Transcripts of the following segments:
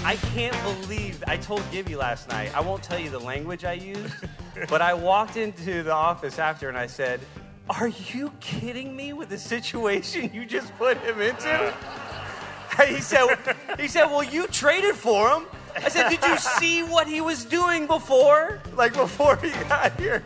I can't believe, I told Gibby last night, I won't tell you the language I used, but I walked into the office after and I said, are you kidding me with the situation you just put him into? He said, well, you traded for him. I said, did you see what he was doing before? Like before he got here?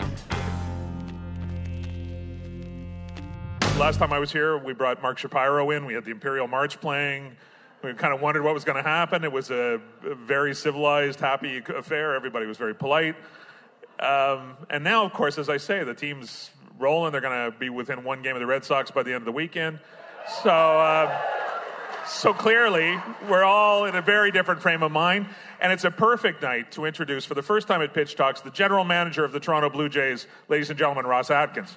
Last time I was here, we brought Mark Shapiro in. We had the Imperial March playing. We kind of wondered what was going to happen. It was a very civilized, happy affair. Everybody was very polite. And now, of course, as I say, the team's rolling. They're going to be within one game of the Red Sox by the end of the weekend. So clearly, we're all in a very different frame of mind. And it's a perfect night to introduce, for the first time at Pitch Talks, the general manager of the Toronto Blue Jays, ladies and gentlemen, Ross Atkins.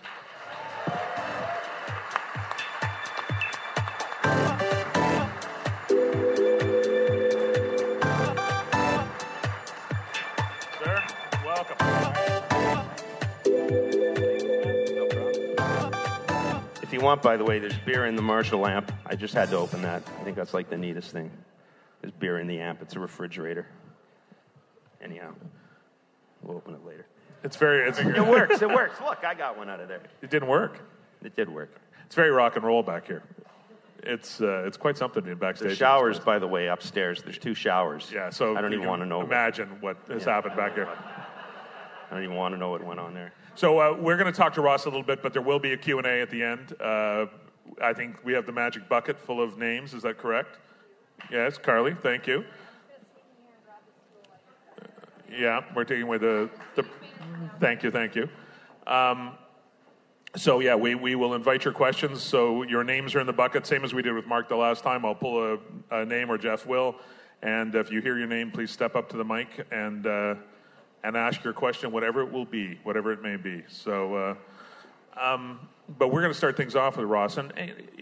If you want, by the way, there's beer in the Marshall amp. I just had to open that. I think that's like the neatest thing. There's beer in the amp. It's a refrigerator. Anyhow, we'll open it later. It works. Look, I got one out of there. It didn't work. It did work. It's very rock and roll back here. It's quite something to be backstage. The showers, by the way, upstairs. There's 2 showers. Yeah, so I don't even want to know. Imagine what has happened back here. I don't even want to know what went on there. So we're going to talk to Ross a little bit, but there will be a Q&A at the end. I think we have the magic bucket full of names. Is that correct? Yes, Carly, thank you. Yeah, we're taking away the thank you. So yeah, we will invite your questions. So your names are in the bucket, same as we did with Mark the last time. I'll pull a name, or Jeff will. And if you hear your name, please step up to the mic and ask your question, whatever it may be. So, but we're going to start things off with Ross. And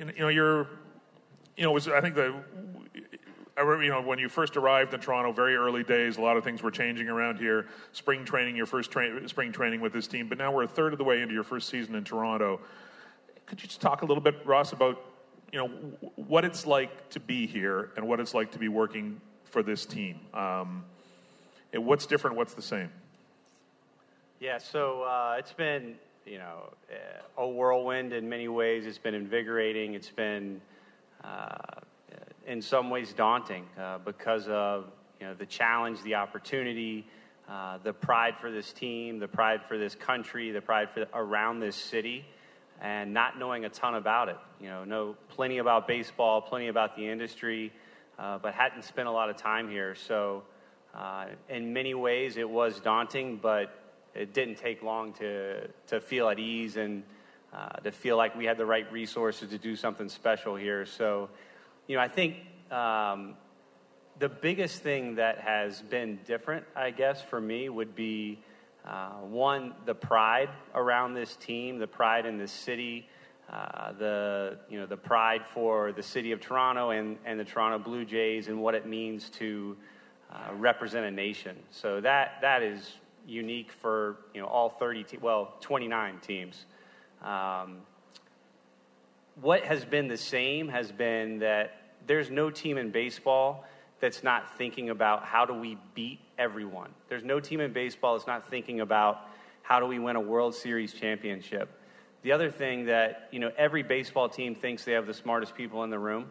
I think I remember, when you first arrived in Toronto, very early days, a lot of things were changing around here. Spring training, your first spring training with this team, but now we're a third of the way into your first season in Toronto. Could you just talk a little bit, Ross, about what it's like to be here and what it's like to be working for this team? What's different? What's the same? Yeah, so it's been, a whirlwind in many ways. It's been invigorating. It's been, in some ways, daunting because of, the challenge, the opportunity, the pride for this team, the pride for this country, the pride around this city, and not knowing a ton about it. Know plenty about baseball, plenty about the industry, but hadn't spent a lot of time here. So in many ways, it was daunting, but it didn't take long to feel at ease and to feel like we had the right resources to do something special here. So, I think the biggest thing that has been different, I guess, for me would be, one, the pride around this team, the pride in this city, the pride for the city of Toronto and the Toronto Blue Jays and what it means to represent a nation. So that is unique for all 29 teams. What has been the same has been that there's no team in baseball that's not thinking about how do we beat everyone. There's no team in baseball that's not thinking about how do we win a World Series championship. The other thing that, every baseball team thinks they have the smartest people in the room.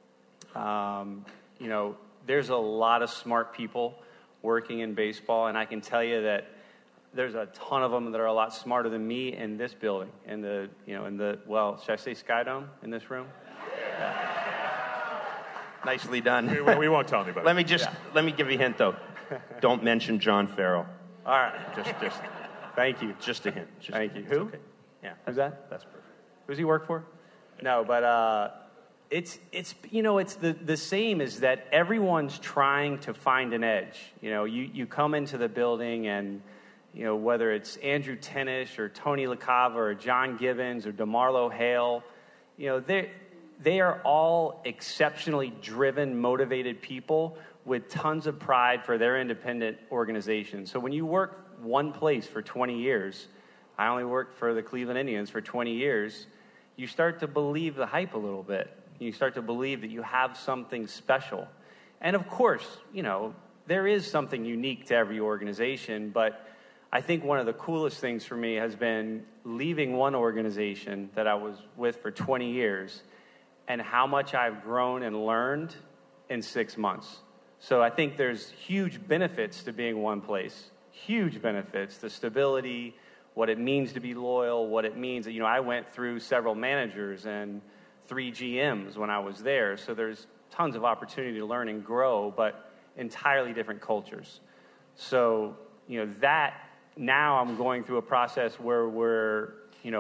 There's a lot of smart people working in baseball, and I can tell you that there's a ton of them that are a lot smarter than me in this building, should I say Sky Dome in this room? Yeah. Nicely done. We won't tell anybody. Let me give you a hint, though. Don't mention John Farrell. All right. Just thank you. Just a hint. Thank you. Who? Okay. Yeah. Who's that? That's perfect. Who's he work for? No, but it's the same as that everyone's trying to find an edge. You come into the building and whether it's Andrew Tennish or Tony LaCava or John Gibbons or DeMarlo Hale, they are all exceptionally driven, motivated people with tons of pride for their independent organization. So when you work one place for 20 years, I only worked for the Cleveland Indians for 20 years, you start to believe the hype a little bit. You start to believe that you have something special. And of course, there is something unique to every organization, but I think one of the coolest things for me has been leaving one organization that I was with for 20 years and how much I've grown and learned in 6 months. So I think there's huge benefits to being one place, huge benefits, the stability, what it means to be loyal, what it means. I went through several managers and 3 GMs when I was there, so there's tons of opportunity to learn and grow, but entirely different cultures. So, that now I'm going through a process where we're,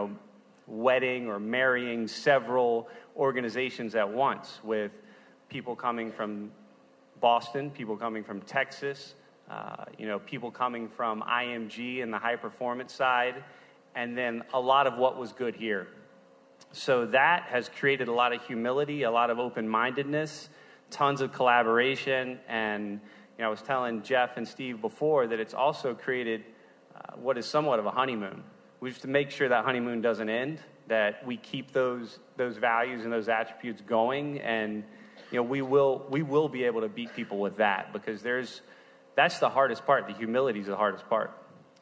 wedding or marrying several organizations at once, with people coming from Boston, people coming from Texas, people coming from IMG and the high performance side, and then a lot of what was good here. So that has created a lot of humility, a lot of open-mindedness, tons of collaboration, and I was telling Jeff and Steve before that it's also created what is somewhat of a honeymoon. We have to make sure that honeymoon doesn't end, that we keep those values and those attributes going, and we will be able to beat people with that, because that's the hardest part. The humility is the hardest part.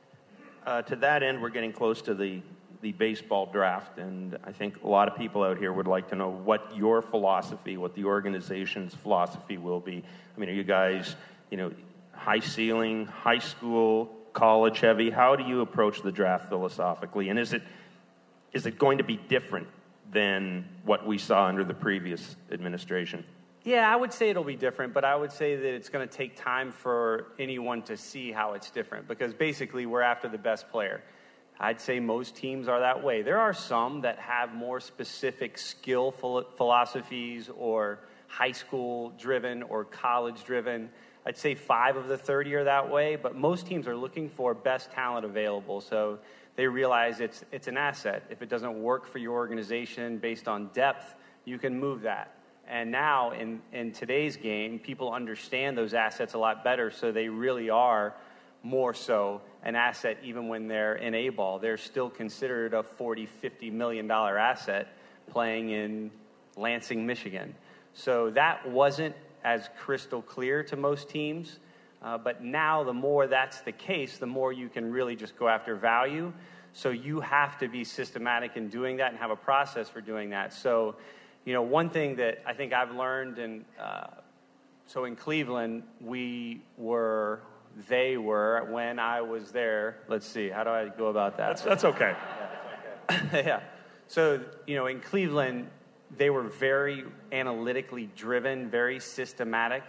To that end, we're getting close to the baseball draft, and I think a lot of people out here would like to know what your philosophy, what the organization's philosophy will be. I mean, are you guys, high ceiling, high school, college heavy? How do you approach the draft philosophically? And is it going to be different than what we saw under the previous administration? Yeah, I would say it'll be different, but I would say that it's going to take time for anyone to see how it's different, because basically we're after the best player. I'd say most teams are that way. There are some that have more specific skill philosophies, or high school driven or college driven. I'd say 5 of the 30 are that way, but most teams are looking for best talent available. So they realize it's an asset. If it doesn't work for your organization based on depth, you can move that. And now in today's game, people understand those assets a lot better, so they really are more so an asset. Even when they're in A-ball, they're still considered a $40, $50 million asset playing in Lansing, Michigan. So that wasn't as crystal clear to most teams, but now the more that's the case, the more you can really just go after value. So you have to be systematic in doing that and have a process for doing that. So, one thing that I think I've learned, and so in Cleveland, they were, when I was there, let's see, how do I go about that? That's okay. Yeah. So, in Cleveland, they were very analytically driven, very systematic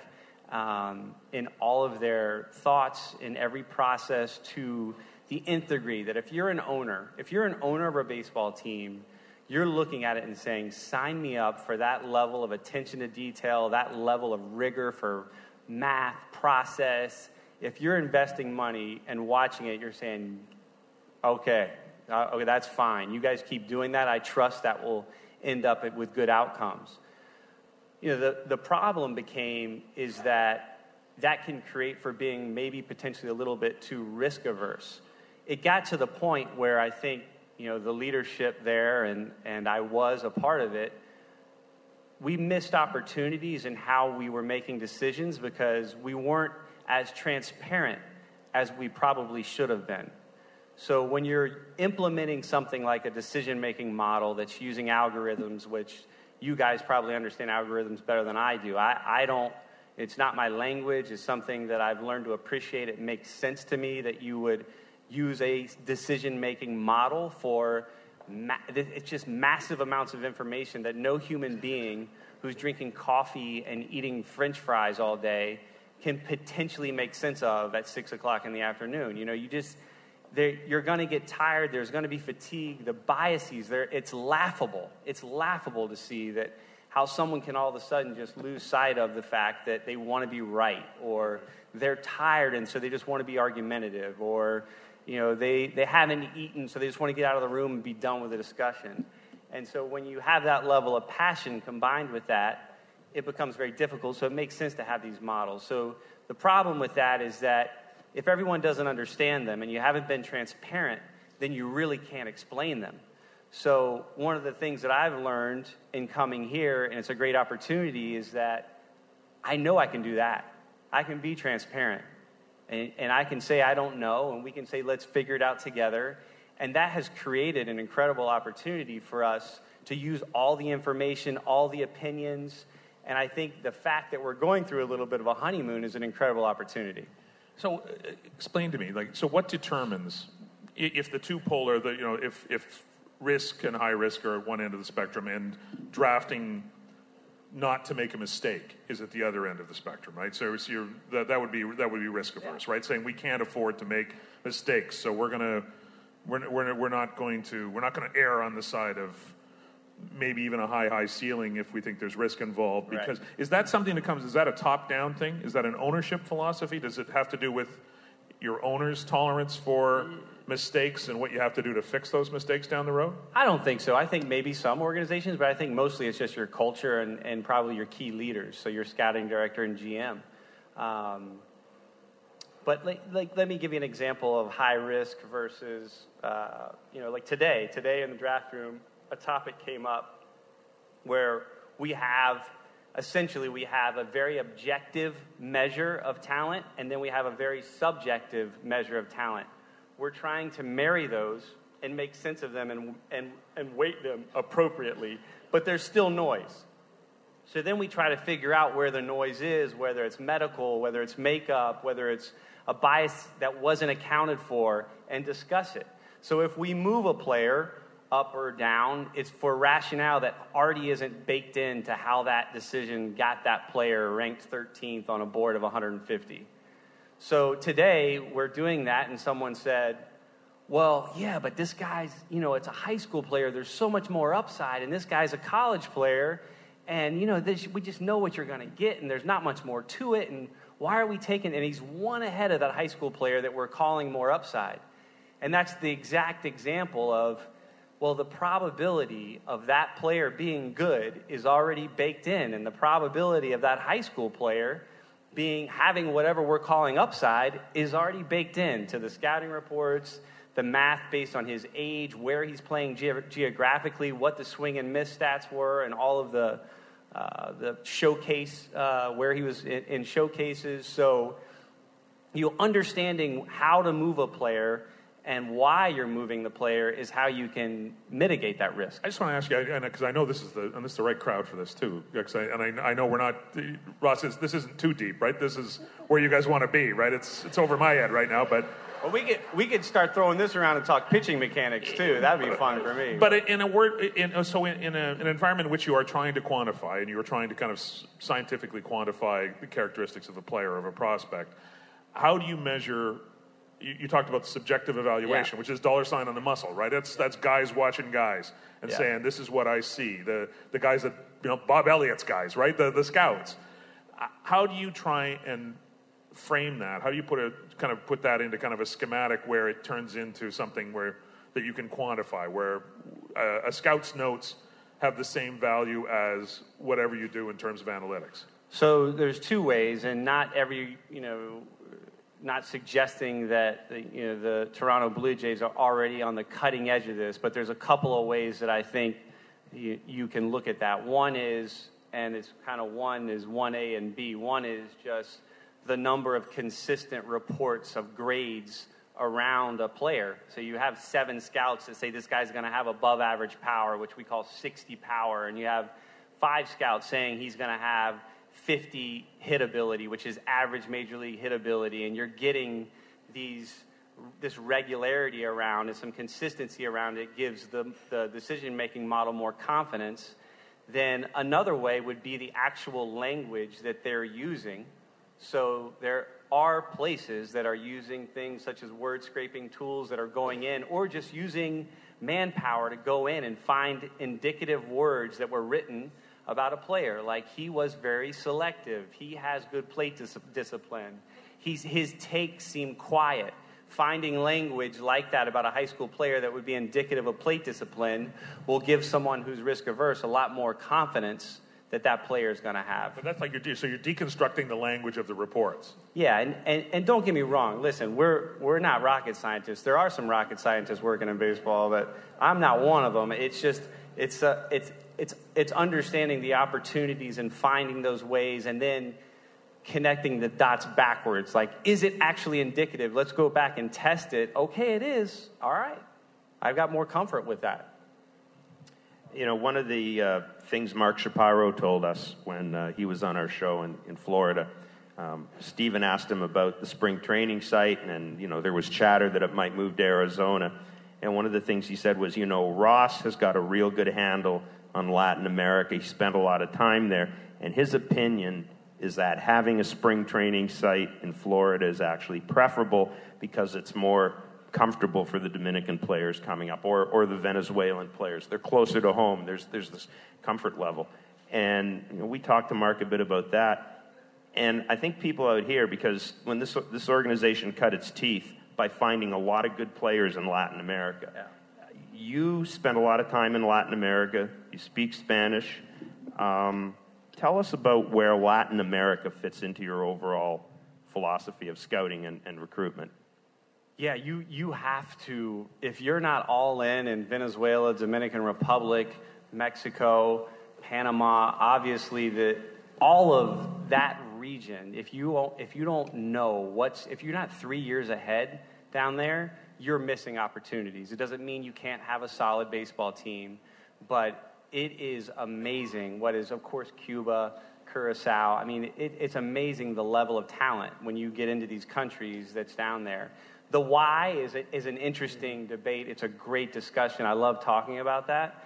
in all of their thoughts, in every process, to the nth degree, that if you're an owner of a baseball team, you're looking at it and saying, sign me up for that level of attention to detail, that level of rigor for math, process. If you're investing money and watching it, you're saying, okay, that's fine. You guys keep doing that. I trust that will end up with good outcomes. The problem is that can create for being maybe potentially a little bit too risk averse. It got to the point where I think, the leadership there, and I was a part of it, we missed opportunities in how we were making decisions because we weren't as transparent as we probably should have been. So when you're implementing something like a decision-making model that's using algorithms, which you guys probably understand algorithms better than I do. I don't, it's not my language. It's something that I've learned to appreciate. It makes sense to me that you would use a decision-making model for, it's just massive amounts of information that no human being who's drinking coffee and eating French fries all day can potentially make sense of at 6 o'clock in the afternoon. You're going to get tired. There's going to be fatigue. The biases there, it's laughable. It's laughable to see that how someone can all of a sudden just lose sight of the fact that they want to be right, or they're tired and so they just want to be argumentative, or they haven't eaten so they just want to get out of the room and be done with the discussion. And so when you have that level of passion combined with that, it becomes very difficult. So it makes sense to have these models. So the problem with that is that if everyone doesn't understand them and you haven't been transparent, then you really can't explain them. So one of the things that I've learned in coming here, and it's a great opportunity, is that I know I can do that. I can be transparent. And I can say I don't know, and we can say let's figure it out together. And that has created an incredible opportunity for us to use all the information, all the opinions. And I think the fact that we're going through a little bit of a honeymoon is an incredible opportunity. So explain to me, so what determines if the two polar, if risk and high risk are at one end of the spectrum and drafting not to make a mistake is at the other end of the spectrum, right? So that would be risk averse, right? Saying we can't afford to make mistakes, so we're not going to err on the side of maybe even a high ceiling if we think there's risk involved. Because is that something that is that a top-down thing? Is that an ownership philosophy? Does it have to do with your owner's tolerance for mistakes and what you have to do to fix those mistakes down the road? I don't think so. I think maybe some organizations, but I think mostly it's just your culture and probably your key leaders, so your scouting director and GM. But let me give you an example of high risk versus, like today in the draft room, a topic came up where we have a very objective measure of talent, and then we have a very subjective measure of talent. We're trying to marry those and make sense of them and weight them appropriately, but there's still noise. So then we try to figure out where the noise is, whether it's medical, whether it's makeup, whether it's a bias that wasn't accounted for, and discuss it. So if we move a player up or down, it's for rationale that already isn't baked into how that decision got that player ranked 13th on a board of 150. So today, we're doing that, and someone said, well, yeah, but this guy's, it's a high school player. There's so much more upside, and this guy's a college player, and, we just know what you're going to get, and there's not much more to it, and why are we taking, and he's one ahead of that high school player that we're calling more upside. And that's the exact example of, well, the probability of that player being good is already baked in, and the probability of that high school player having whatever we're calling upside is already baked into the scouting reports, the math based on his age, where he's playing geographically, what the swing and miss stats were, and all of the showcase, where he was in showcases. So understanding how to move a player and why you're moving the player is how you can mitigate that risk. I just want to ask you, because I know this is the right crowd for this too. I know we're not, Ross. This isn't too deep, right? This is where you guys want to be, right? It's over my head right now, but. Well, we could start throwing this around and talk pitching mechanics too. That'd be fun for me. But in an environment in which you are trying to quantify and you are trying to kind of scientifically quantify the characteristics of a player, of a prospect, how do you measure? You talked about the subjective evaluation, which is dollar sign on the muscle, right? That's guys watching guys and saying, this is what I see. The guys that, Bob Elliott's guys, right? The scouts. How do you try and frame that? How do you put that into kind of a schematic where it turns into something that you can quantify, where a scout's notes have the same value as whatever you do in terms of analytics? So there's two ways, and not suggesting that the Toronto Blue Jays are already on the cutting edge of this, but there's a couple of ways that I think you can look at that. One is, and it's kind of 1A and B. One is just the number of consistent reports of grades around a player. So you have 7 scouts that say this guy's going to have above average power, which we call 60 power, and you have 5 scouts saying he's going to have 50 hit ability, which is average major league hit ability, and you're getting this regularity around and some consistency around it gives the decision-making model more confidence. Then another way would be the actual language that they're using. So there are places that are using things such as word scraping tools that are going in, or just using manpower to go in and find indicative words that were written about a player, like he was very selective, he has good plate discipline, his takes seem quiet. Finding language like that about a high school player that would be indicative of plate discipline will give someone who's risk averse a lot more confidence that player is going to have. But that's like you're deconstructing the language of the reports. Yeah, and don't get me wrong. Listen, we're not rocket scientists. There are some rocket scientists working in baseball, but I'm not one of them. It's just it's understanding the opportunities and finding those ways, and then connecting the dots backwards. Like, is it actually indicative? Let's go back and test it. Okay, it is. All right. I've got more comfort with that. You know, one of the things Mark Shapiro told us when he was on our show in Florida, Stephen asked him about the spring training site, and, you know, there was chatter that it might move to Arizona. And one of the things he said was, you know, Ross has got a real good handle on Latin America. He spent a lot of time there. And his opinion is that having a spring training site in Florida is actually preferable because it's more comfortable for the Dominican players coming up, or the Venezuelan players. They're closer to home. There's this comfort level. And, you know, we talked to Mark a bit about that. And I think people out here, because when this organization cut its teeth by finding a lot of good players in Latin America, you spent a lot of time in Latin America. You speak Spanish. Tell us about where Latin America fits into your overall philosophy of scouting and recruitment. Yeah, you have to, if you're not all in Venezuela, Dominican Republic, Mexico, Panama, obviously all of that region, if you don't know if you're not 3 years ahead down there, you're missing opportunities. It doesn't mean you can't have a solid baseball team, but it is amazing what is, of course, Cuba, Curacao. I mean, it's amazing the level of talent when you get into these countries that's down there. The why is an interesting debate. It's a great discussion. I love talking about that.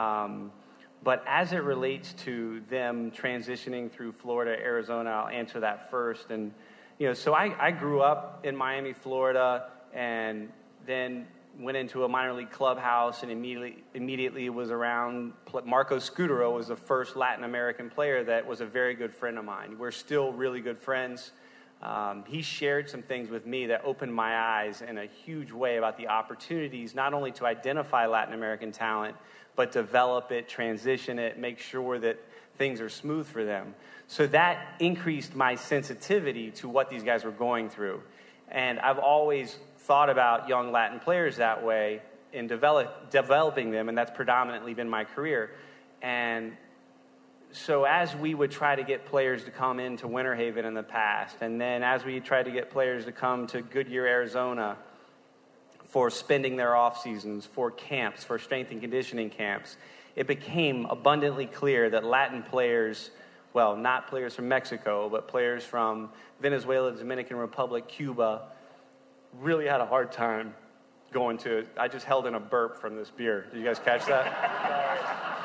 But as it relates to them transitioning through Florida, Arizona, I'll answer that first. And, you know, so I grew up in Miami, Florida, and then went into a minor league clubhouse, and immediately was around. Marco Scutaro was the first Latin American player that was a very good friend of mine. We're still really good friends. He shared some things with me that opened my eyes in a huge way about the opportunities, not only to identify Latin American talent, but develop it, transition it, make sure that things are smooth for them. So that increased my sensitivity to what these guys were going through. And I've always thought about young Latin players that way in developing them, and that's predominantly been my career. And so as we would try to get players to come into Winter Haven in the past, and then as we tried to get players to come to Goodyear, Arizona for spending their off seasons, for camps, for strength and conditioning camps, it became abundantly clear that Latin players, well, not players from Mexico, but players from Venezuela, Dominican Republic, Cuba, really had a hard time going to. I just held in a burp from this beer. Did you guys catch that?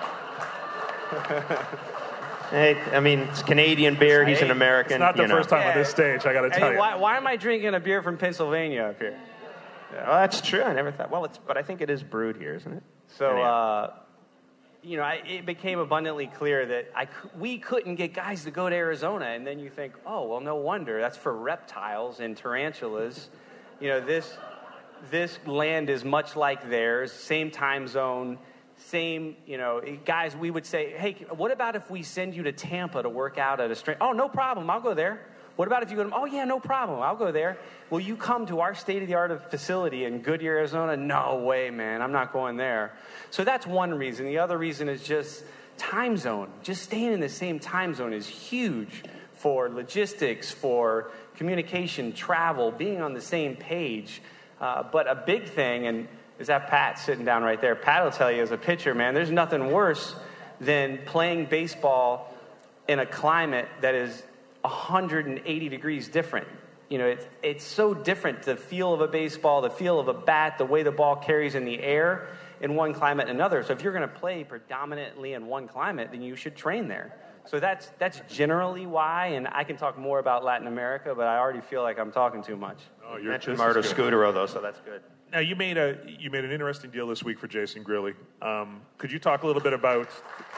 Hey, I mean, it's Canadian beer. He's an American. It's not the first time on this stage, I got to tell you. Why am I drinking a beer from Pennsylvania up here? Yeah. Well, that's true. I never thought. Well, but I think it is brewed here, isn't it? So, you know, it became abundantly clear that we couldn't get guys to go to Arizona. And then you think, oh, well, no wonder. That's for reptiles and tarantulas. You know, this land is much like theirs, same time zone, same, you know, guys, we would say, hey, what about if we send you to Tampa to work out at a strength? Oh, no problem. I'll go there. What about if you go to, oh, yeah, no problem. I'll go there. Will you come to our state-of-the-art facility in Goodyear, Arizona? No way, man. I'm not going there. So that's one reason. The other reason is just time zone. Just staying in the same time zone is huge for logistics, for communication, travel, being on the same page. But a big thing, and is that Pat sitting down right there. Pat will tell you as a pitcher, man, there's nothing worse than playing baseball in a climate that is 180 degrees different. You know, it's so different, the feel of a baseball, the feel of a bat, the way the ball carries in the air in one climate and another. So if you're going to play predominantly in one climate, then you should train there. So that's generally why, and I can talk more about Latin America, but I already feel like I'm talking too much. Oh, you mentioned Marco Scutaro, though, so that's good. Now, you made an interesting deal this week for Jason Grilli. Could you talk a little bit about...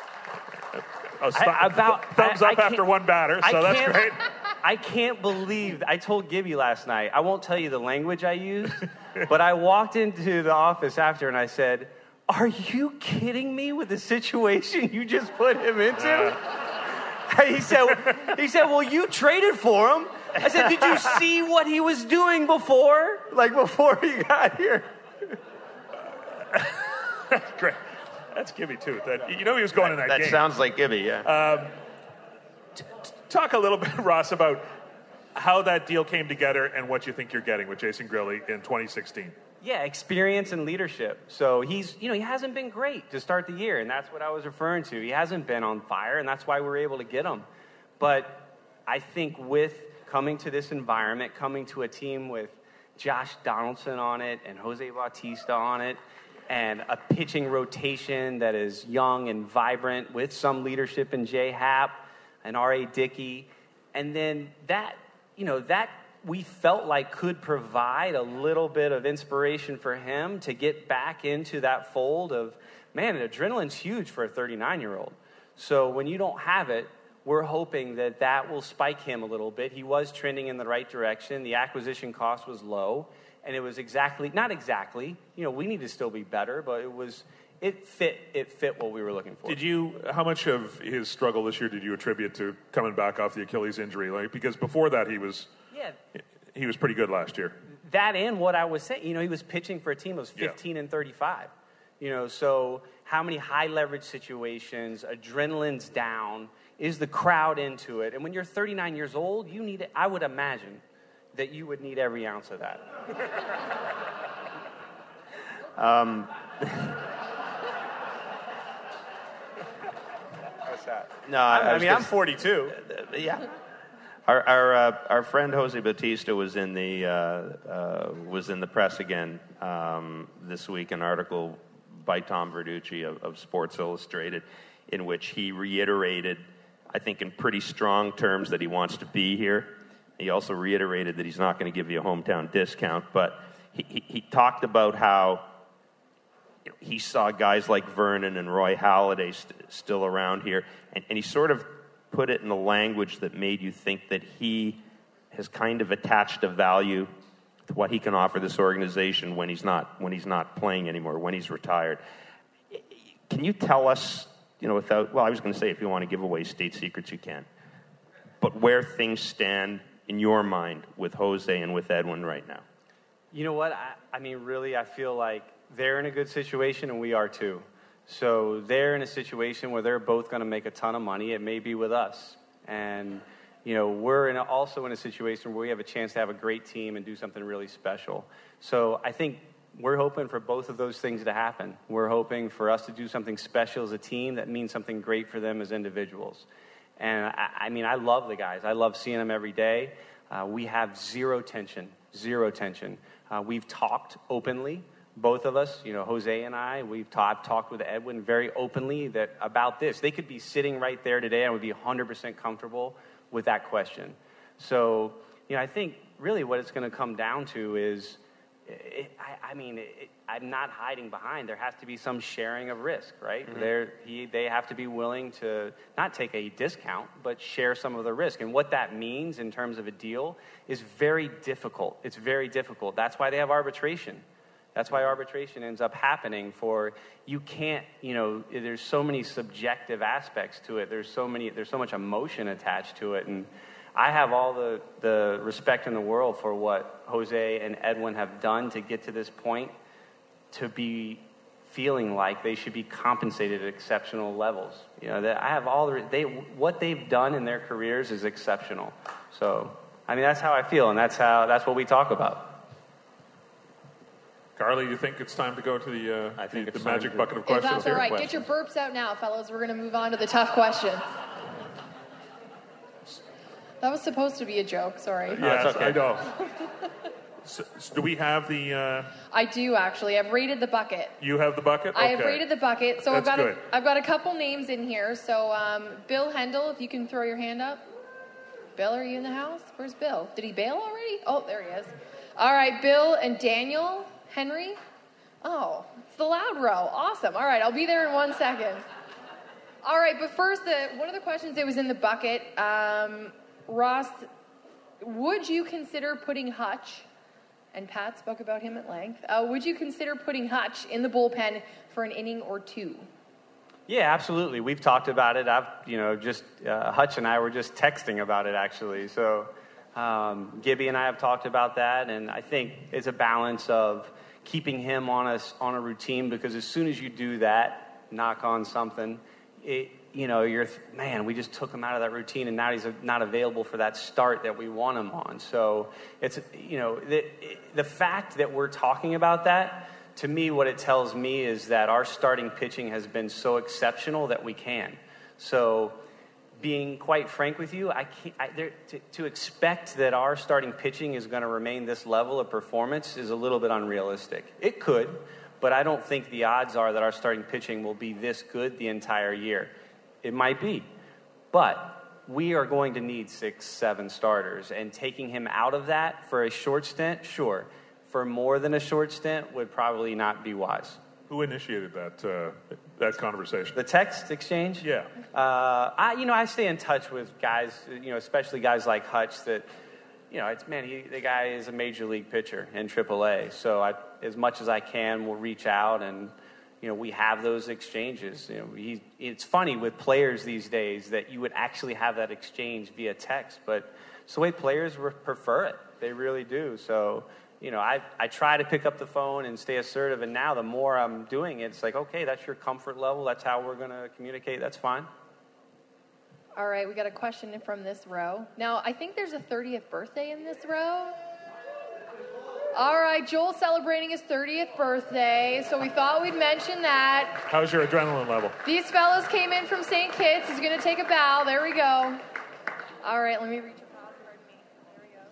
thumbs up after one batter, so that's great. I can't believe, I told Gibby last night, I won't tell you the language I used, but I walked into the office after and I said, are you kidding me with the situation you just put him into? He said, well, you traded for him. I said, did you see what he was doing before? Like before he got here? Great. That's Gibby, too. You know he was going in that game. That sounds like Gibby, yeah. talk a little bit, Ross, about how that deal came together and what you think you're getting with Jason Grilli in 2016. Yeah, experience and leadership. So he hasn't been great to start the year, and that's what I was referring to. He hasn't been on fire, and that's why we were able to get him. But I think with coming to this environment, coming to a team with Josh Donaldson on it and Jose Bautista on it, and a pitching rotation that is young and vibrant with some leadership in Jay Happ and R.A. Dickey, and then that we felt like could provide a little bit of inspiration for him to get back into that fold of, man, adrenaline's huge for a 39-year-old. So when you don't have it, we're hoping that will spike him a little bit. He was trending in the right direction. The acquisition cost was low, and it was not exactly, we need to still be better, but it fit what we were looking for. How much of his struggle this year did you attribute to coming back off the Achilles injury? Because before that, he was pretty good last year. That and what I was saying, he was pitching for a team that was 15 and 35. So how many high leverage situations, adrenaline's down, is the crowd into it? And when you're 39 years old, you need it. I would imagine that you would need every ounce of that. What's that? No, I'm 42. Yeah. Our friend Jose Bautista was in the press again this week. An article by Tom Verducci of Sports Illustrated, in which he reiterated, I think in pretty strong terms, that he wants to be here. He also reiterated that he's not going to give you a hometown discount. But he talked about how he saw guys like Vernon and Roy Halladay still around here, and he sort of put it in a language that made you think that he has kind of attached a value to what he can offer this organization when he's not playing anymore, when he's retired. Can you tell us, I was going to say, if you want to give away state secrets, you can, but where things stand in your mind with Jose and with Edwin right now? You know what? Really, I feel like they're in a good situation and we are too. So they're in a situation where they're both going to make a ton of money. It may be with us. And, we're also in a situation where we have a chance to have a great team and do something really special. So I think we're hoping for both of those things to happen. We're hoping for us to do something special as a team that means something great for them as individuals. And, I love the guys. I love seeing them every day. We have zero tension. We've talked openly. Both of us, Jose and I, I've talked with Edwin very openly about this. They could be sitting right there today and I would be 100% comfortable with that question. So, I think really what it's going to come down to is, I'm not hiding behind. There has to be some sharing of risk, right? Mm-hmm. They have to be willing to not take a discount, but share some of the risk. And what that means in terms of a deal is very difficult. It's very difficult. That's why they have arbitration. That's why arbitration ends up happening you can't, there's so many subjective aspects to it. There's so much emotion attached to it. And I have all the respect in the world for what Jose and Edwin have done to get to this point, to be feeling like they should be compensated at exceptional levels. That I have what they've done in their careers is exceptional. So, that's how I feel, and that's what we talk about. Carly, you think it's time to go to the magic bucket of questions? If that's all right, get your burps out now, fellas. We're going to move on to the tough questions. That was supposed to be a joke. Sorry. Yes, okay. I know. So do we have the? I do actually. I've rated the bucket. You have the bucket? Okay. I have rated the bucket. So That's I've got a couple names in here. So Bill Hendel, if you can throw your hand up. Bill, are you in the house? Where's Bill? Did he bail already? Oh, there he is. All right, Bill and Daniel Henry. Oh, it's the loud row. Awesome. All right, I'll be there in 1 second. All right, but first, one of the questions that was in the bucket, Ross, would you consider putting Hutch, and Pat spoke about him at length, would you consider putting Hutch in the bullpen for an inning or two? Yeah, absolutely. We've talked about it. Hutch and I were just texting about it, actually. So Gibby and I have talked about that, and I think it's a balance of keeping him on a routine, because as soon as you do that, knock on something, man, we just took him out of that routine, and now he's not available for that start that we want him on. So it's, the fact that we're talking about that, to me, what it tells me is that our starting pitching has been so exceptional that we can. So being quite frank with you, to expect that our starting pitching is going to remain this level of performance is a little bit unrealistic. It could, but I don't think the odds are that our starting pitching will be this good the entire year. It might be, but we are going to need 6, 7 starters, and taking him out of that for a short stint, sure. For more than a short stint would probably not be wise. Who initiated that conversation? The text exchange? Yeah. I stay in touch with guys, especially guys like Hutch that, the guy is a major league pitcher in AAA. So as much as I can, we'll reach out and, we have those exchanges. It's funny with players these days that you would actually have that exchange via text, but it's the way players prefer it. They really do. So, I try to pick up the phone and stay assertive, and now the more I'm doing it, it's like, okay, that's your comfort level. That's how we're going to communicate. That's fine. All right, we got a question from this row. Now, I think there's a 30th birthday in this row. All right, Joel's celebrating his 30th birthday, so we thought we'd mention that. How's your adrenaline level? These fellows came in from St. Kitts. He's going to take a bow. There we go. All right, let me reach across. Pardon me. There we go.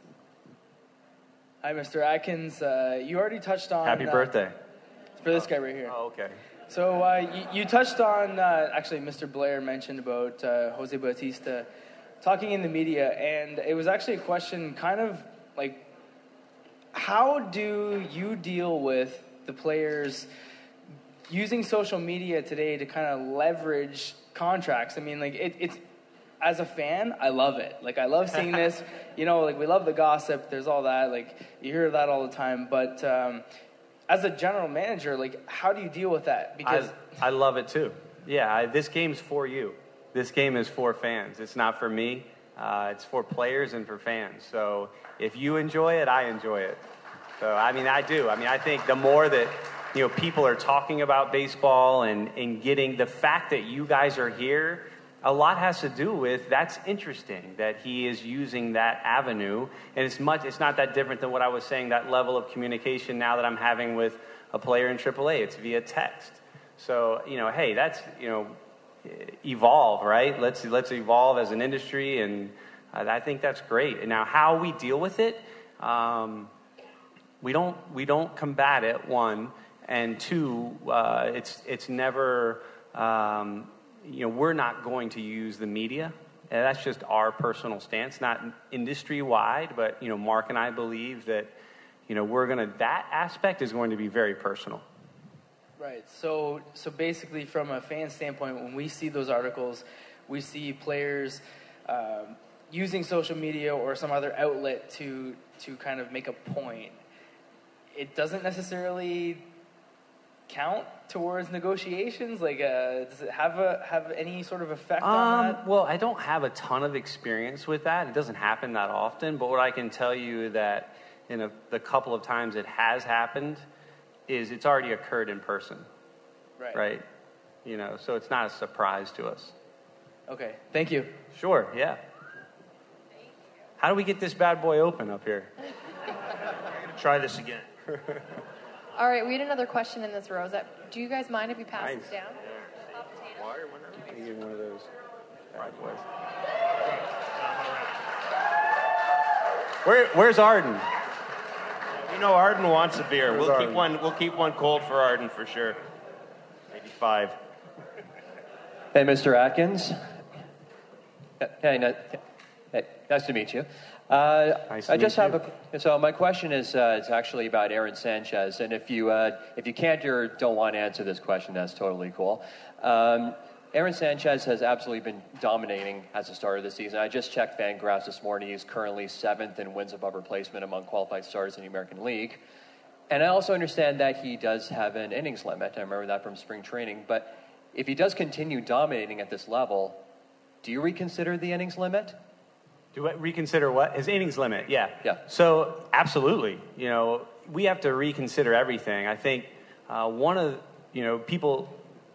Hi, Mr. Atkins. You already touched on... Happy birthday. For this guy right here. Oh, okay. So you touched on, actually, Mr. Blair mentioned about Jose Bautista talking in the media, and it was actually a question kind of like, how do you deal with the players using social media today to kind of leverage contracts? I mean, like, it's as a fan, I love it. Like, I love seeing this. We love the gossip. There's all that. Like, you hear that all the time. But as a general manager, like, how do you deal with that? Because I love it too. Yeah, this game's for you. This game is for fans. It's not for me. It's for players and for fans. So if you enjoy it, I enjoy it. So, I do. I think the more that, people are talking about baseball and getting the fact that you guys are here, a lot has to do with that's interesting that he is using that avenue. And it's not that different than what I was saying, that level of communication now that I'm having with a player in AAA. It's via text. So, hey, that's, evolve, right? Let's evolve as an industry, and I think that's great. And now how we deal with it, we don't combat it, one, and two, it's never, we're not going to use the media. And that's just our personal stance, not industry-wide, but, Mark and I believe that, that aspect is going to be very personal. Right. So basically, from a fan standpoint, when we see those articles, we see players using social media or some other outlet to kind of make a point. It doesn't necessarily count towards negotiations. Like, does it have any sort of effect on that? Well, I don't have a ton of experience with that. It doesn't happen that often. But what I can tell you that in the couple of times it has happened is it's already occurred in person. Right? So it's not a surprise to us. Okay. Thank you. Sure, yeah. Thank you. How do we get this bad boy open up here? I'm going to try this again. All right, we had another question in this row. Do you guys mind if we pass Nice. this down? Hot potato. Water, whatever. You get one of those bad boys. Where's Arden? Arden wants a beer. Where's We'll Arden? keep one cold for Arden for sure. 85. Hey, Mr. Atkins. Hey, nice to meet you. Nice to I just meet have so my question is it's actually about Aaron Sanchez, and if you can't or don't want to answer this question, that's totally cool. Aaron Sanchez has absolutely been dominating as a starter of the season. I just checked FanGraphs this morning. He's currently 7th in wins above replacement among qualified starters in the American League. And I also understand that he does have an innings limit. I remember that from spring training. But if he does continue dominating at this level, do you reconsider the innings limit? Do I reconsider what? His innings limit, yeah. Yeah. So, absolutely. We have to reconsider everything. I think one of, people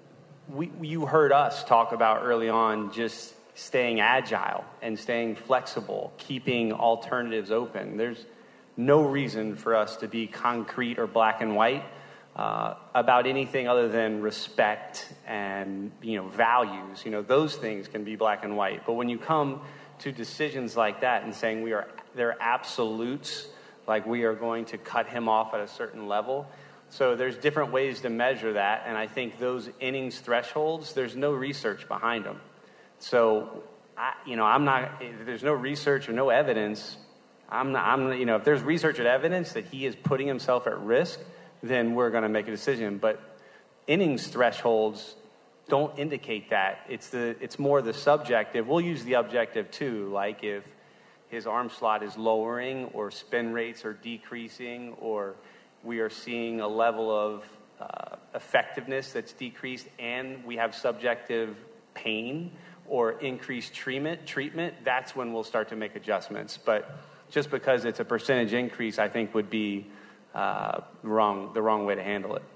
you heard us talk about early on just staying agile and staying flexible, keeping alternatives open. There's no reason for us to be concrete or black and white about anything other than respect and, values. Those things can be black and white. But when you come to decisions like that and saying they're absolutes, like we are going to cut him off at a certain level. So there's different ways to measure that, and I think those innings thresholds, there's no research behind them. So, if there's no research or no evidence, if there's research and evidence that he is putting himself at risk, then we're going to make a decision. But innings thresholds don't indicate that. It's more the subjective. We'll use the objective too, like if his arm slot is lowering or spin rates are decreasing or we are seeing a level of effectiveness that's decreased and we have subjective pain or increased treatment, that's when we'll start to make adjustments. But just because it's a percentage increase, I think would be the wrong way to handle it.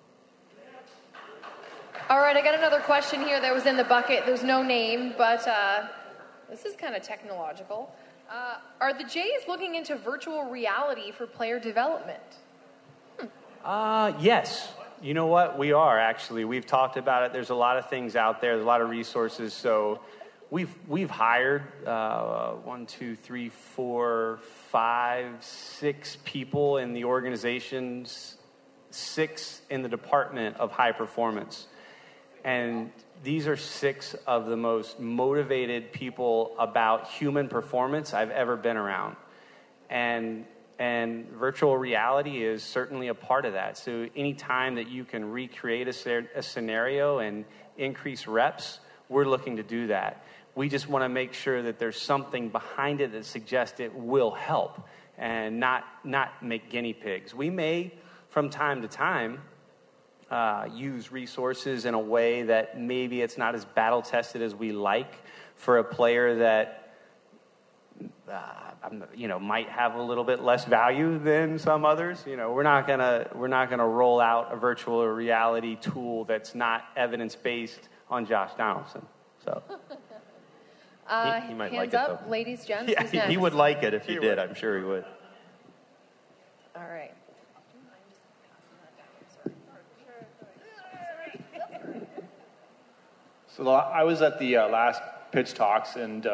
All right, I got another question here that was in the bucket. There's no name, but this is kind of technological. Are the Jays looking into virtual reality for player development? Yes. You know what? We are, actually. We've talked about it. There's a lot of things out there. There's a lot of resources. So we've hired 6 people in the organizations, 6 in the department of high performance. And these are 6 of the most motivated people about human performance I've ever been around. And virtual reality is certainly a part of that. So any time that you can recreate a scenario and increase reps, we're looking to do that. We just want to make sure that there's something behind it that suggests it will help and not make guinea pigs. We may, from time to time, use resources in a way that maybe it's not as battle-tested as we like for a player that might have a little bit less value than some others. We're not gonna roll out a virtual reality tool that's not evidence-based on Josh Donaldson. So he might like hands it, up, though. ladies, gents. Yeah, who's next? he would like it if you did. I'm sure he would. All right. So I was at the last pitch talks, and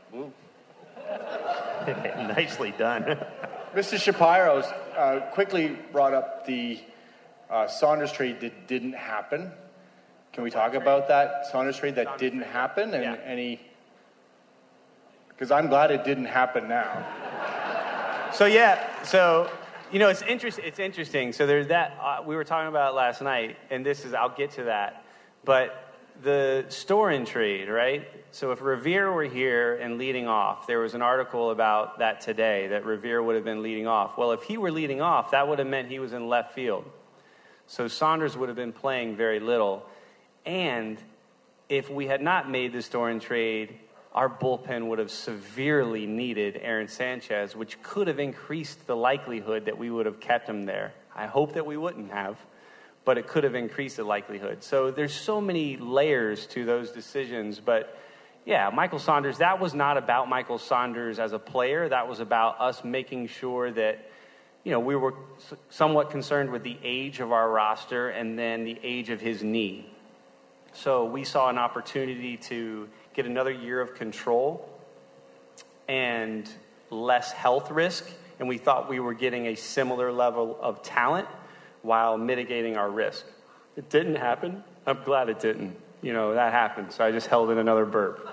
Nicely done. Mr. Shapiro quickly brought up the Saunders trade that didn't happen. Can we talk about that Saunders trade that didn't happen? And any? Because I'm glad it didn't happen now. So it's interesting. So there's that. We were talking about it last night, and I'll get to that, but. The Storen trade, right? So if Revere were here and leading off, there was an article about that today, that Revere would have been leading off. Well, if he were leading off, that would have meant he was in left field. So Saunders would have been playing very little. And if we had not made the Storen trade, our bullpen would have severely needed Aaron Sanchez, which could have increased the likelihood that we would have kept him there. I hope that we wouldn't have. But it could have increased the likelihood. So there's so many layers to those decisions. But yeah, Michael Saunders, that was not about Michael Saunders as a player. That was about us making sure that, we were somewhat concerned with the age of our roster and then the age of his knee. So we saw an opportunity to get another year of control and less health risk. And we thought we were getting a similar level of talent while mitigating our risk. It didn't happen. I'm glad it didn't. That happened, so I just held in another burp.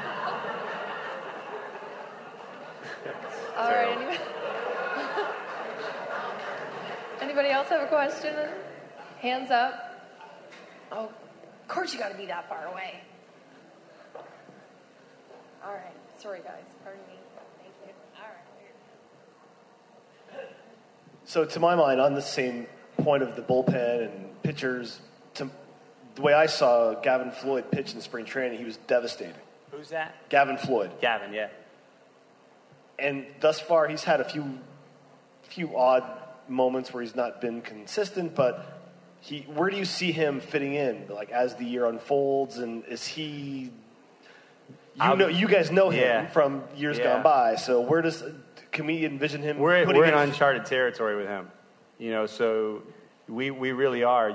All right, anybody else have a question? Hands up. Oh, of course you got to be that far away. All right, sorry guys, pardon me. Thank you. All right. So to my mind, on the same point of the bullpen and pitchers, the way I saw Gavin Floyd pitch in spring training, he was devastating. Who's that? Gavin Floyd. Gavin, yeah. And thus far, he's had a few odd moments where he's not been consistent, but where do you see him fitting in, like as the year unfolds? And is he? You guys know him from years gone by. So can we envision him? We're in uncharted territory with him. So we really are.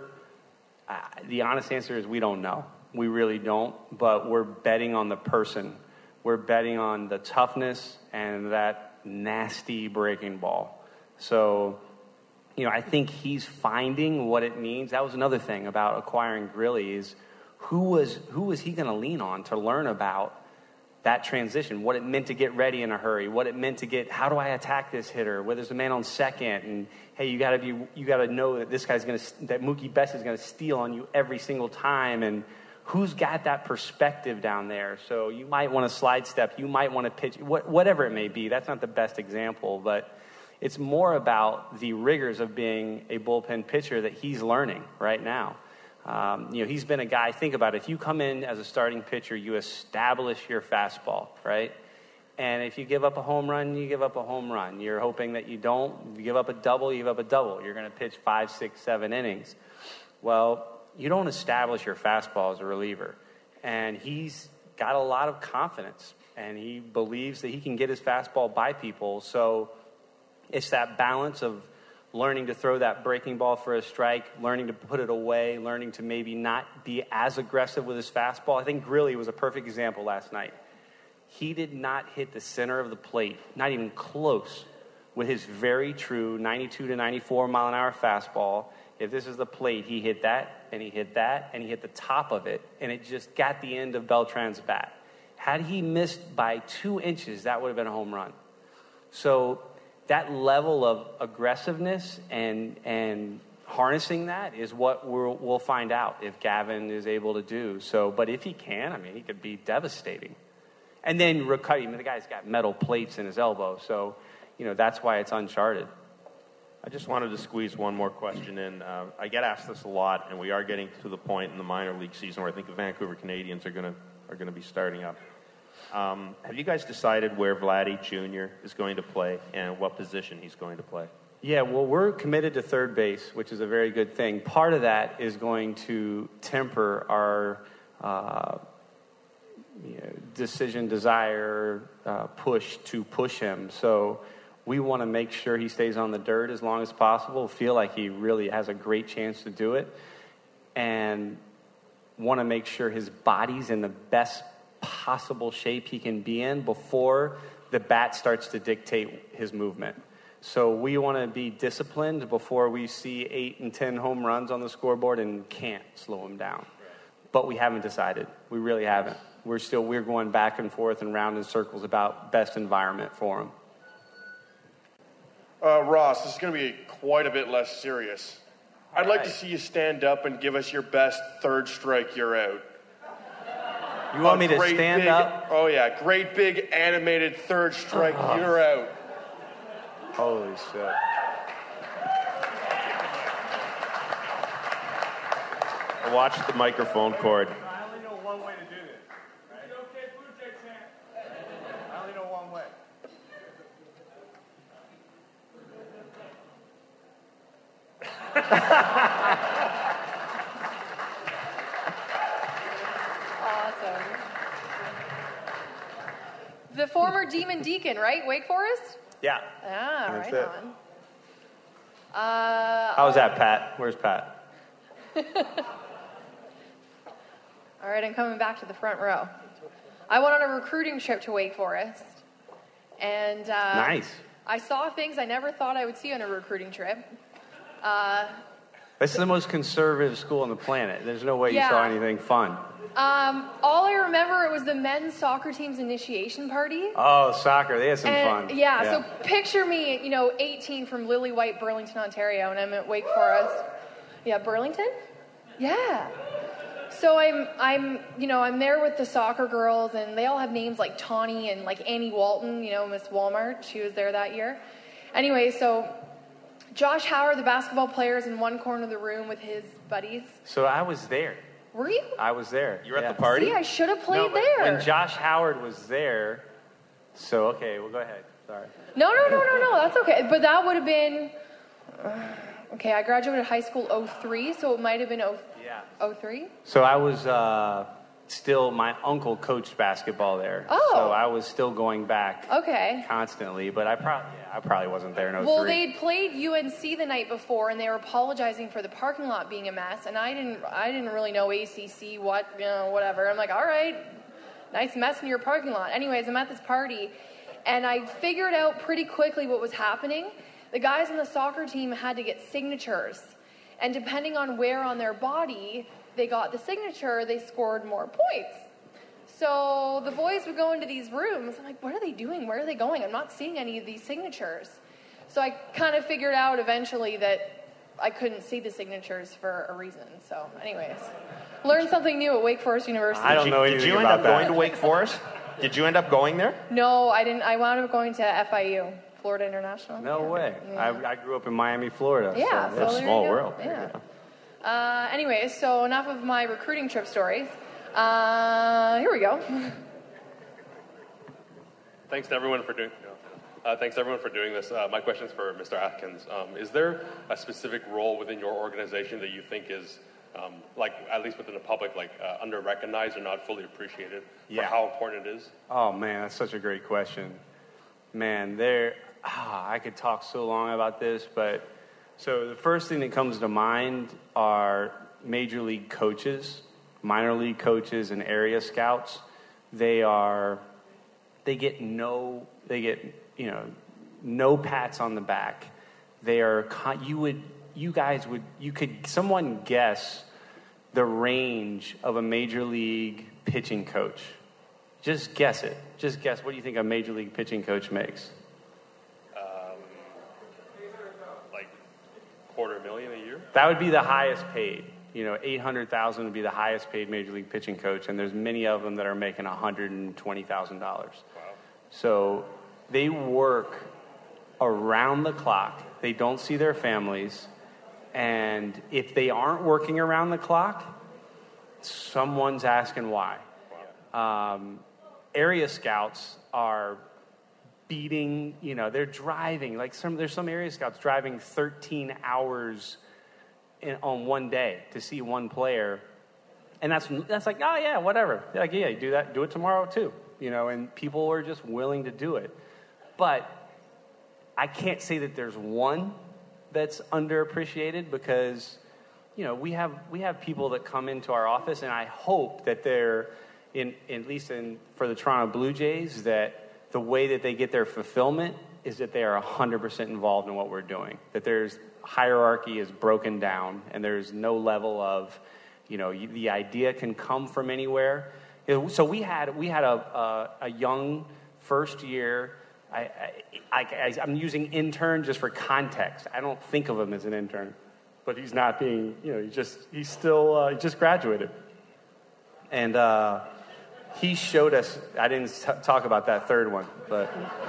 The honest answer is we don't know. We really don't. But we're betting on the person. We're betting on the toughness and that nasty breaking ball. So, I think he's finding what it means. That was another thing about acquiring Grilli is who was he going to lean on to learn about that transition, what it meant to get ready in a hurry, what it meant to how do I attack this hitter, where there's a man on second, and hey, you got to know that this guy's that Mookie Betts is going to steal on you every single time, and who's got that perspective down there? So you might want to slide step, you might want to pitch, whatever it may be. That's not the best example, but it's more about the rigors of being a bullpen pitcher that he's learning right now. He's been a guy, think about it, if you come in as a starting pitcher, you establish your fastball, right? And if you give up a home run, you give up a home run. You're hoping that you don't. You give up a double, you give up a double. You're going to pitch 5, 6, 7 innings. Well, you don't establish your fastball as a reliever. And he's got a lot of confidence, and he believes that he can get his fastball by people. So it's that balance of learning to throw that breaking ball for a strike, learning to put it away, learning to maybe not be as aggressive with his fastball. I think Grilli was a perfect example last night. He did not hit the center of the plate, not even close, with his very true 92 to 94 mile an hour fastball. If this is the plate, he hit that, and he hit that, and he hit the top of it, and it just got the end of Beltran's bat. Had he missed by 2 inches, that would have been a home run. So that level of aggressiveness and harnessing that is what we'll find out if Gavin is able to do. So, but if he can, he could be devastating. And then the guy's got metal plates in his elbow, so that's why it's uncharted. I just wanted to squeeze one more question in. I get asked this a lot, and we are getting to the point in the minor league season where I think the Vancouver Canadians are going to be starting up. Have you guys decided where Vladdy Jr. is going to play and what position he's going to play? Yeah, well, we're committed to third base, which is a very good thing. Part of that is going to temper our decision, desire, push him. So we want to make sure he stays on the dirt as long as possible, feel like he really has a great chance to do it, and want to make sure his body's in the best possible shape he can be in before the bat starts to dictate his movement. So we want to be disciplined before we see 8 and 10 home runs on the scoreboard and can't slow him down. But we haven't decided. We really haven't. We're going back and forth and round in circles about best environment for him. Ross, this is going to be quite a bit less serious. I'd like to see you stand up and give us your best third strike you're out. You want me to stand up? Oh, yeah. Great big animated third strike. You're out. Holy shit. Watch the microphone cord. I only know one way to do this. Right? Okay, Blue Jay chant. I only know one way. Awesome. The former Demon Deacon, right? Wake Forest? Yeah. Ah, That's right it. on. How's that, Pat? Where's Pat? All right, I'm coming back to the front row. I went on a recruiting trip to Wake Forest, and nice. I saw things I never thought I would see on a recruiting trip. This is the most conservative school on the planet. There's no way you saw anything fun. All I remember, it was the men's soccer team's initiation party. Oh, soccer. They had some fun. Yeah, so picture me, 18 from Lily White, Burlington, Ontario, and I'm at Wake Forest. Yeah, Burlington? Yeah. So I'm there with the soccer girls, and they all have names like Tawny and like Annie Walton, Miss Walmart. She was there that year. Anyway, so Josh Howard, the basketball player, is in one corner of the room with his buddies. So I was there. Were you? I was there. You were at the party? See, I should have played there. When Josh Howard was there, so okay, well, go ahead. Sorry. No, that's okay. But that would have been, Okay, I graduated high school 03, so it might have been 03? So I was still, my uncle coached basketball there. Oh. So I was still going back Okay. constantly, but I probably wasn't there in 03. Well, they'd played UNC the night before, and they were apologizing for the parking lot being a mess, and I didn't really know ACC, whatever. I'm like, all right, nice mess in your parking lot. Anyways, I'm at this party, and I figured out pretty quickly what was happening. The guys on the soccer team had to get signatures, and depending on where on their body they got the signature, they scored more points. So the boys would go into these rooms. I'm like, what are they doing? Where are they going? I'm not seeing any of these signatures. So I kind of figured out eventually that I couldn't see the signatures for a reason. So anyways, learned something new at Wake Forest University. I don't know anything Did you end about up that. going to Wake Forest? Did you end up going there? No, I didn't. I wound up going to FIU, Florida International. No way. Yeah. I grew up in Miami, Florida. Yeah, so so there you small go. world. Yeah. Anyways, so enough of my recruiting trip stories. Here we go. Thanks to everyone for doing. Thanks to everyone for doing this. My question is for Mr. Atkins. Is there a specific role within your organization that you think is, like at least within the public, like under-recognized or not fully appreciated for how important it is? Oh man, that's such a great question. Man, I could talk so long about this, but so the first thing that comes to mind are major league coaches, minor league coaches, and area scouts. They get no pats on the back. They are, could someone guess the range of a major league pitching coach? Just guess it. Just guess. What do you think a major league pitching coach makes? Like $250,000 a year? That would be the highest paid. $800,000 would be the highest paid major league pitching coach, and there's many of them that are making $120,000. Wow. So they work around the clock. They don't see their families, and if they aren't working around the clock, someone's asking why. Wow. Area scouts are beating. They're driving. There's some area scouts driving 13 hours on one day to see one player, and that's like, oh yeah, whatever. Like, yeah, you do that, do it tomorrow too. And people are just willing to do it. But I can't say that there's one that's underappreciated, because we have people that come into our office, and I hope that they're for the Toronto Blue Jays, that the way that they get their fulfillment is that they are 100% involved in what we're doing. That there's hierarchy is broken down, and there's no level of, the idea can come from anywhere. So we had a young first year. I'm using intern just for context. I don't think of him as an intern, but he's not being. He just graduated, and he showed us. I didn't talk about that third one, but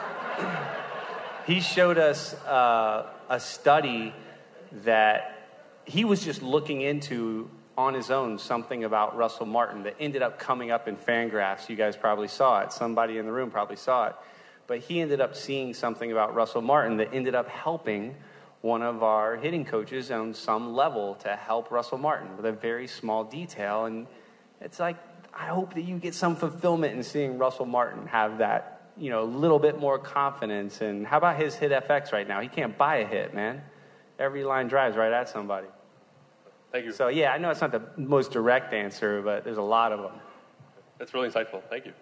he showed us a study that he was just looking into on his own, something about Russell Martin that ended up coming up in Fangraphs. You guys probably saw it. Somebody in the room probably saw it. But he ended up seeing something about Russell Martin that ended up helping one of our hitting coaches on some level to help Russell Martin with a very small detail. And it's like, I hope that you get some fulfillment in seeing Russell Martin have that, a little bit more confidence. And how about his hit FX right now? He can't buy a hit, man. Every line drives right at somebody. Thank you. So, yeah, I know it's not the most direct answer, but there's a lot of them. That's really insightful. Thank you.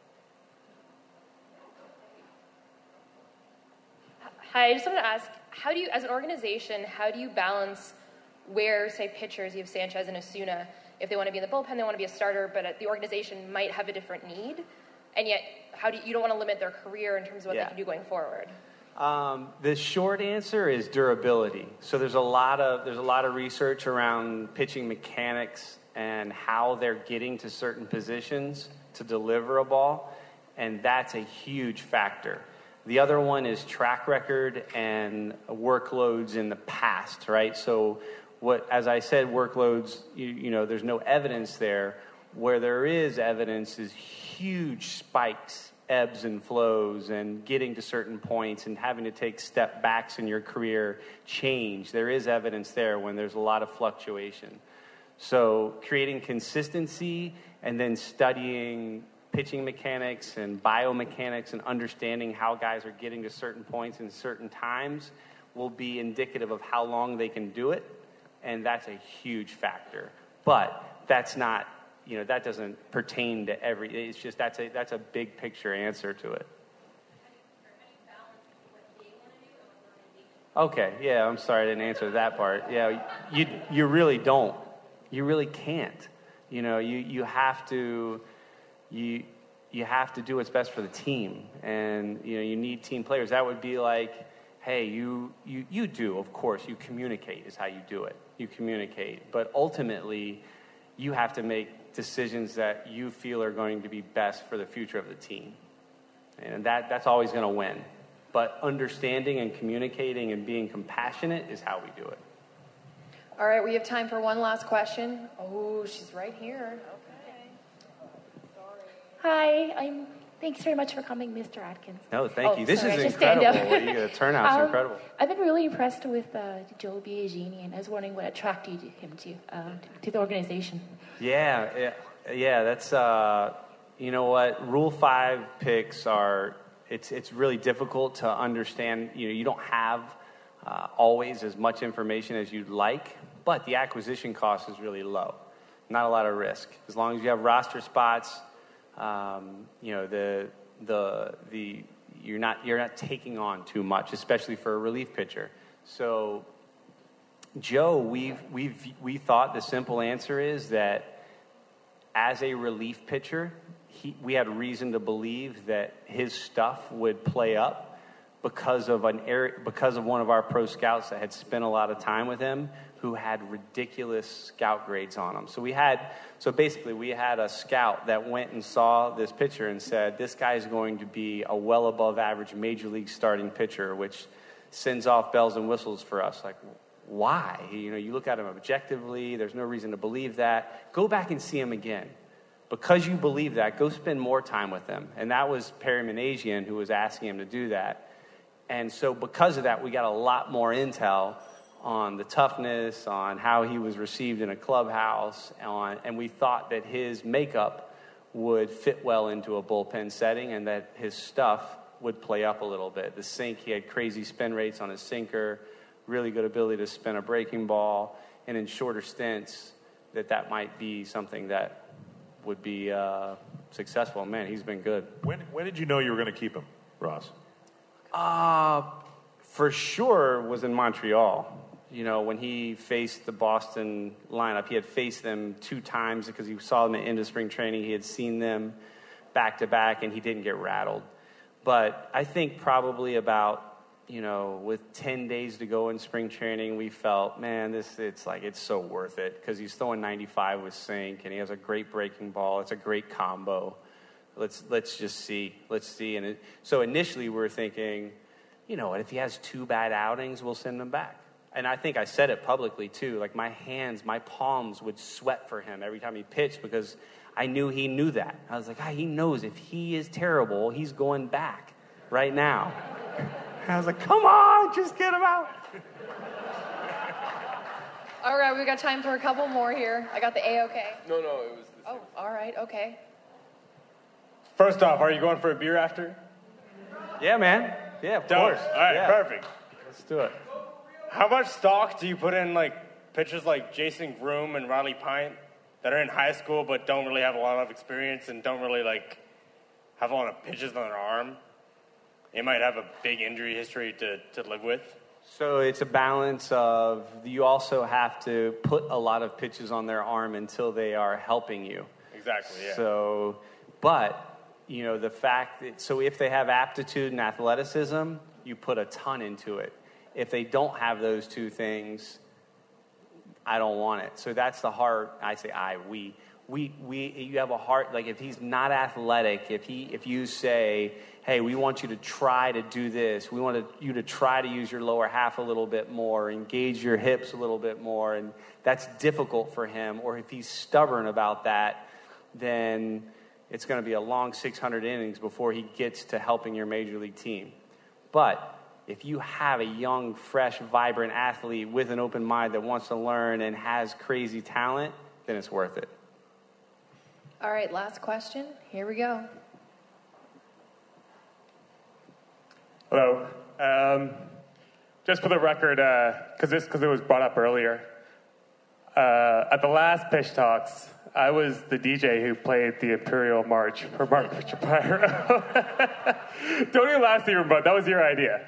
Hi, I just wanted to ask, as an organization, how do you balance where, say, pitchers, you have Sanchez and Osuna, if they want to be in the bullpen, they want to be a starter, but the organization might have a different need, and yet you don't want to limit their career in terms of what they can do going forward? The short answer is durability. So there's a lot of research around pitching mechanics and how they're getting to certain positions to deliver a ball, and that's a huge factor. The other one is track record and workloads in the past, right? So as I said, workloads, there's no evidence there. Where there is evidence is huge spikes ebbs and flows and getting to certain points and having to take step backs in your career change. There is evidence there when there's a lot of fluctuation. So creating consistency and then studying pitching mechanics and biomechanics and understanding how guys are getting to certain points in certain times will be indicative of how long they can do it, and that's a huge factor. But that's not, that doesn't pertain to it's just that's a big picture answer to it. Okay, yeah, I'm sorry I didn't answer that part. Yeah, you really don't. You really can't. You have to do what's best for the team, and you need team players. That would be like, hey, you do, of course, you communicate is how you do it. You communicate, but ultimately, you have to make decisions that you feel are going to be best for the future of the team, and that's always going to win. But understanding and communicating and being compassionate is how we do it. All right, we have time for one last question. Oh, she's right here. Okay. Hi, thanks very much for coming, Mr. Atkins. No, thank you. This is incredible. The turnout's incredible. I've been really impressed with Joe Biagini, and I was wondering what attracted him to the organization. Yeah. That's you know what? Rule 5 picks are. It's really difficult to understand. You don't have always as much information as you'd like, but the acquisition cost is really low. Not a lot of risk as long as you have roster spots. You're not taking on too much, especially for a relief pitcher. So, Joe, we thought the simple answer is that as a relief pitcher, we had reason to believe that his stuff would play up because of one of our pro scouts that had spent a lot of time with him, who had ridiculous scout grades on him. So basically we had a scout that went and saw this pitcher and said, this guy's going to be a well above average major league starting pitcher, which sends off bells and whistles for us. Like, why? You look at him objectively, there's no reason to believe that. Go back and see him again. Because you believe that, go spend more time with him. And that was Perry Manasian who was asking him to do that. And so because of that, we got a lot more intel on the toughness, on how he was received in a clubhouse, and we thought that his makeup would fit well into a bullpen setting and that his stuff would play up a little bit. The sink, he had crazy spin rates on his sinker, really good ability to spin a breaking ball, and in shorter stints, that might be something that would be successful. Man, he's been good. When did you know you were going to keep him, Ross? For sure was in Montreal. When he faced the Boston lineup, he had faced them 2 times because he saw them at end of spring training. He had seen them back to back, and he didn't get rattled. But I think probably about, with 10 days to go in spring training, we felt, man, it's so worth it because he's throwing 95 with sink, and he has a great breaking ball. It's a great combo. Let's just see. Let's see. And so initially we were thinking, if he has 2 bad outings, we'll send him back. And I think I said it publicly too. Like my palms would sweat for him every time he pitched because I knew he knew that. I was like, he knows if he is terrible, he's going back right now. And I was like, come on, just get him out. All right, we got time for a couple more here. I got the A-OK. No, it was this. Oh, all right, okay. First off, are you going for a beer after? Yeah, man. Yeah, of course. All right, perfect. Let's do it. How much stock do you put in pitchers like Jason Groom and Riley Pint that are in high school but don't really have a lot of experience and don't really have a lot of pitches on their arm? They might have a big injury history to live with. So it's a balance of you also have to put a lot of pitches on their arm until they are helping you. Exactly, yeah. So, but, the fact that, so if they have aptitude and athleticism, you put a ton into it. If they don't have those 2 things, I don't want it. So that's the hard, you have a hard, if he's not athletic, if you say, hey, we want you to try to do this, we want you to try to use your lower half a little bit more, engage your hips a little bit more, and that's difficult for him, or if he's stubborn about that, then, it's going to be a long 600 innings before he gets to helping your major league team. But if you have a young, fresh, vibrant athlete with an open mind that wants to learn and has crazy talent, then it's worth it. All right, last question. Here we go. Hello. Just for the record, because it was brought up earlier, at the last Pitch Talks, I was the DJ who played the Imperial March for Mark Shapiro. Don't even laugh, Stephen, but that was your idea.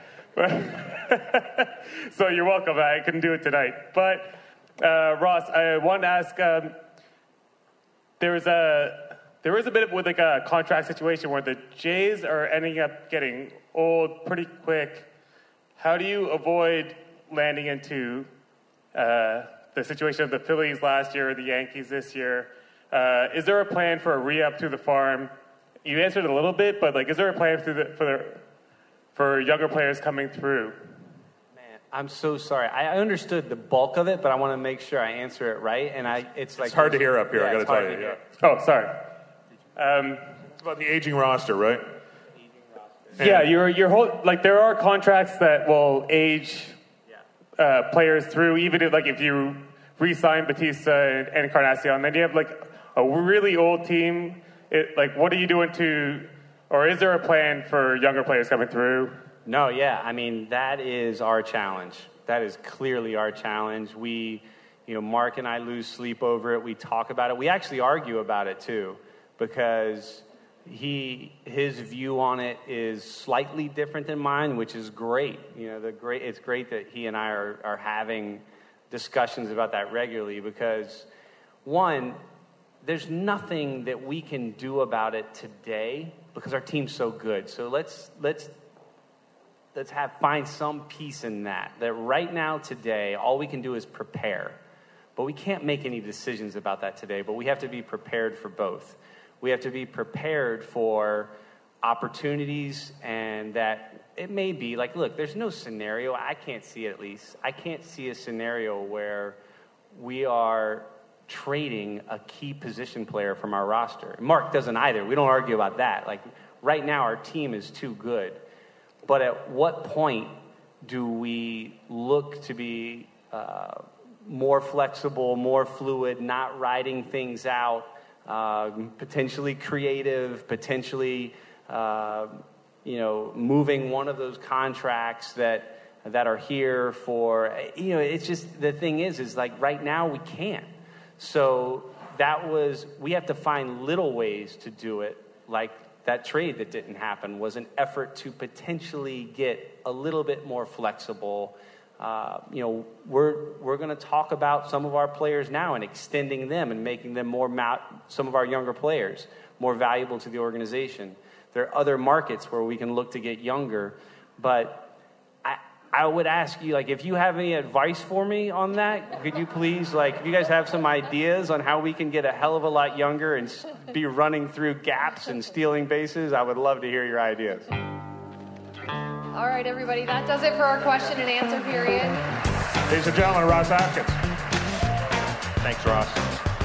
So you're welcome. I couldn't do it tonight. But, Ross, I wanted to ask, there is a bit of like a contract situation where the Jays are ending up getting old pretty quick. How do you avoid landing into the situation of the Phillies last year, the Yankees this year? Is there a plan for a re-up through the farm? You answered a little bit, but like, is there a plan for younger players coming through? Man, I'm so sorry. I understood the bulk of it, but I want to make sure I answer it right. And it's hard to hear up here. I got to tell you. Yeah. Oh, sorry. It's about the aging roster, right? Yeah, your whole like there are contracts that will age players through, even if you re-sign Batista and Encarnacion, then you have like a really old team. What are you doing or is there a plan for younger players coming through? No, yeah. I mean, that is our challenge. That is clearly our challenge. Mark and I lose sleep over it. We talk about it. We actually argue about it too, because his view on it is slightly different than mine, which is great. It's great that he and I are having discussions about that regularly, because one, there's nothing that we can do about it today because our team's so good. So let's find some peace in that right now today, all we can do is prepare. But we can't make any decisions about that today, but we have to be prepared for both. We have to be prepared for opportunities, and that it may be look, there's no scenario, I can't see it at least. I can't see a scenario where we are trading a key position player from our roster. Mark doesn't either. We don't argue about that. Right now, our team is too good. But at what point do we look to be more flexible, more fluid, not riding things out, potentially creative, potentially, moving one of those contracts that are here for, it's just, the thing is right now we can't. So we have to find little ways to do it. Like that trade that didn't happen was an effort to potentially get a little bit more flexible. We're going to talk about some of our players now and extending them and making them some of our younger players more valuable to the organization. There are other markets where we can look to get younger, but I would ask you, if you have any advice for me on that, could you please, if you guys have some ideas on how we can get a hell of a lot younger and be running through gaps and stealing bases, I would love to hear your ideas. All right, everybody, that does it for our question and answer period. Ladies and gentlemen, Ross Atkins. Thanks, Ross.